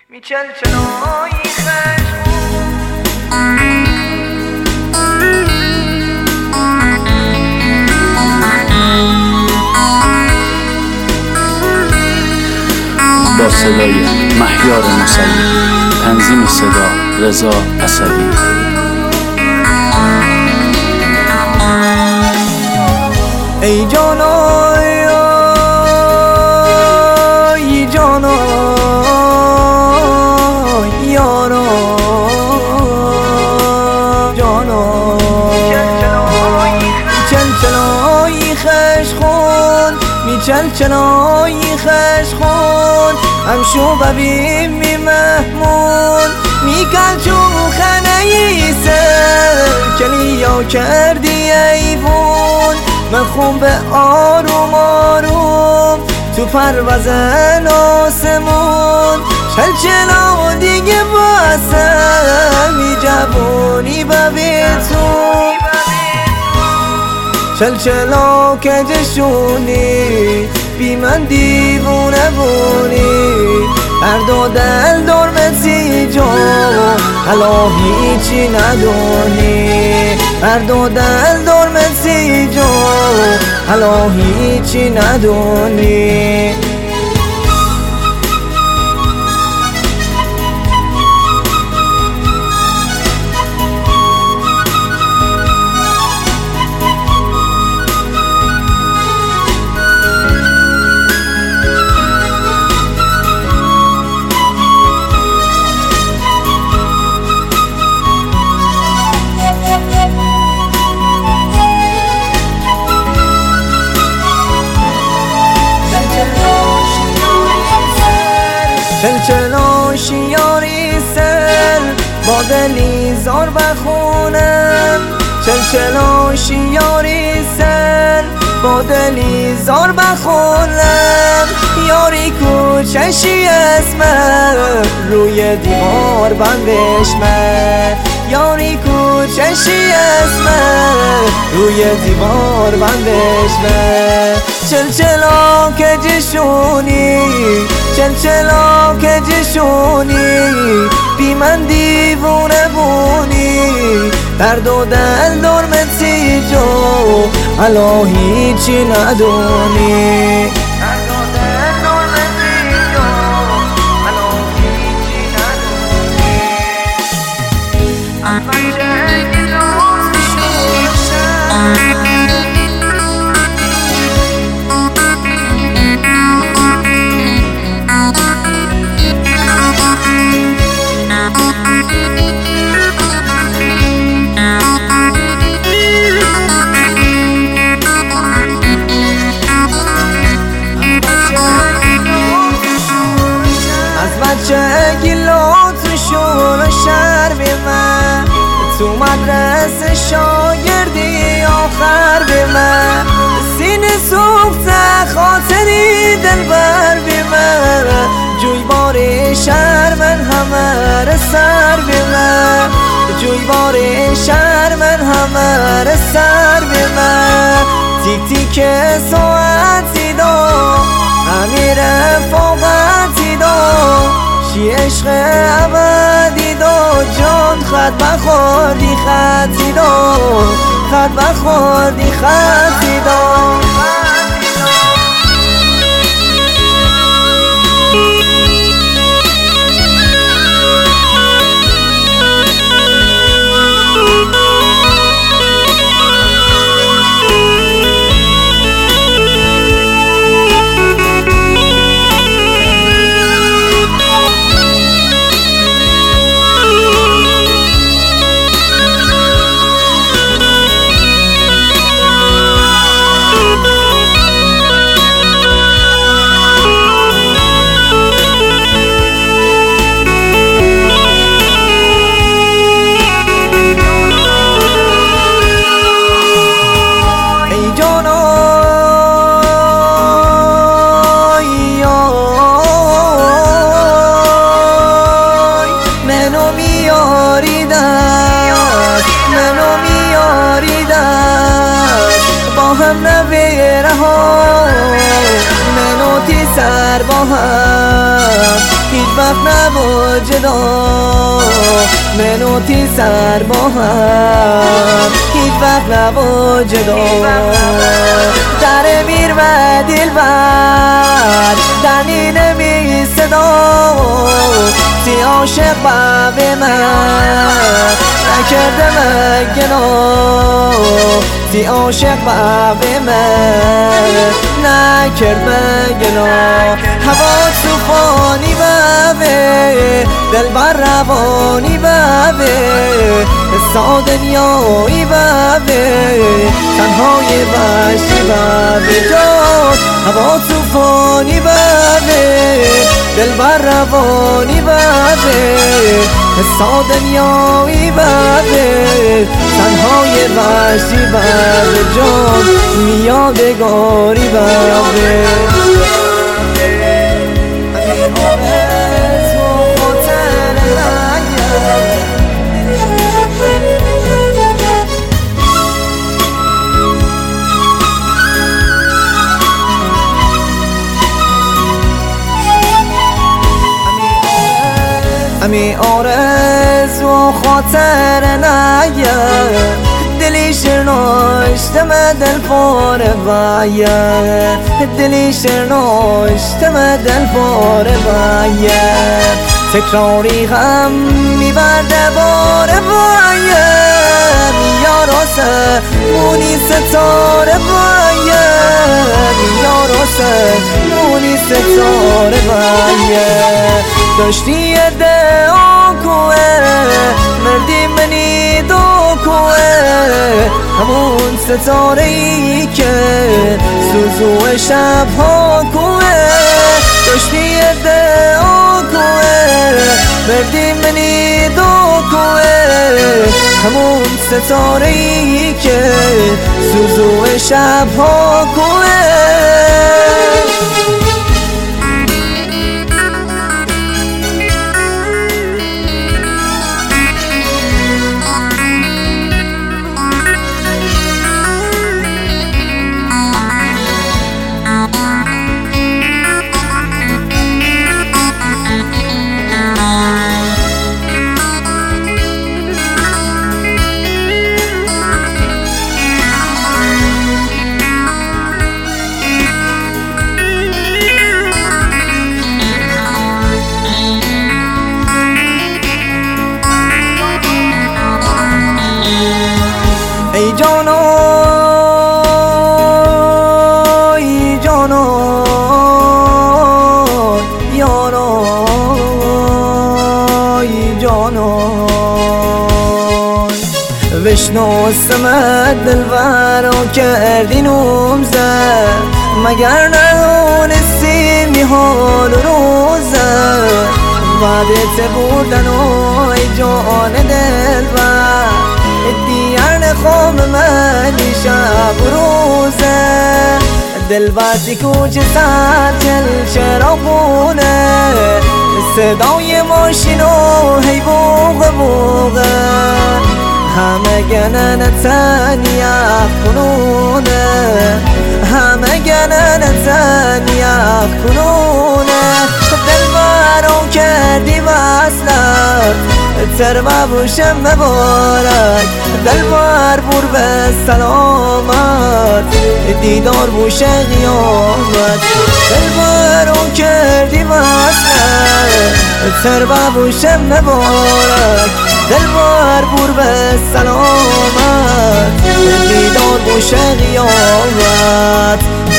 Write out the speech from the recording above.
میچلچلای با صدای مهیار موسوی، تنظیم صدا رضا اسدی. ای جانا ای جانا یارا جانا چلچلای خشخون میچلچلای خشخون همشو ببین می محمون میکل چو خنه سر کلیا کردی ایوون من خون به آروم آروم تو پروازن آسمون چلچلا دیگه باسمی جوونی ببیتون چلچلا که جشونی بی من دیوونه بونی هر دو دل درمتی جو حالا هیچی ندونی هر دو دل درمتی جو حالا هیچی ندونی چلچلا شیاری سر با دلی زار بخونم چلچلا شیاری سر با دلی زار بخونم یاری کوچشی اسمه روی دیوار بندش من یاری کوچشی اسمه روی دیوار بندش من چلچلا که جشونی چلچلا که جشونی بی من دیوونه بونی هر دو دل درمتی جو حالا هیچی ندونی هر دو دل درمتی جو حالا هیچی ندونی گیلات شور شر به من تو مدرسه شاگردی آخر به من سینه سوخت خاطری دلبر به من جویبار شهر من همه سر به من جویبار شهر من همه سر به من تیک تیک ساعتی دا امیر فوقتی دا چی عشق ابدی دا جان خط بخوردی خطی دا خط بخوردی خطی دا جدا منوتی سر با هم هیچ وقت نبا جدا در میر و دل بر دنی نمی صدا تی عاشق به من نکرده من گناه تی عاشق به من نکرد من گناه هوا طوفانی به دل بر روانی به حسا دنیایی به تنهای بشی به جان هوا طوفانی به دل بر روانی به حسا دنیایی به تنهای بشی به جان میادگاری به امی آرز و خاطر نایه دلی شرناشتم دل پاره وایه دلی شرناشتم دل پاره وایه تکراری غم میبرده باره وایه میاراسه مونی ستاره وایه میاراسه مونی ستاره وایه داشتی دعا کوه مردی منی دو کوه همون ستاره‌ای که سوزو شب‌ها کوه داشتی دعا کوه مردی منی دو کوه همون ستاره‌ای که سوزو شب‌ها کوه ای جانا ای جانا یارا ای جانا بشناسم دلبر و کردی نومزه مگر ندونستی میحال روزه وعدت بودن ای جان دلبر دیار خواب من شب روزه دلبرتی کوچه سرچل چراغونه صدای ماشین و هی بوغ بوغه همه گنن تنیخ کنونه همه گنن تنیخ کنونه دلبرو کردی وصلت تر باشم مبارک دلبر بور به سلامت دیدار بوشه قیامت دلبرو کردی وصلت تر باشم مبارک دلبر بور به سلامت دیدار بوشه قیامت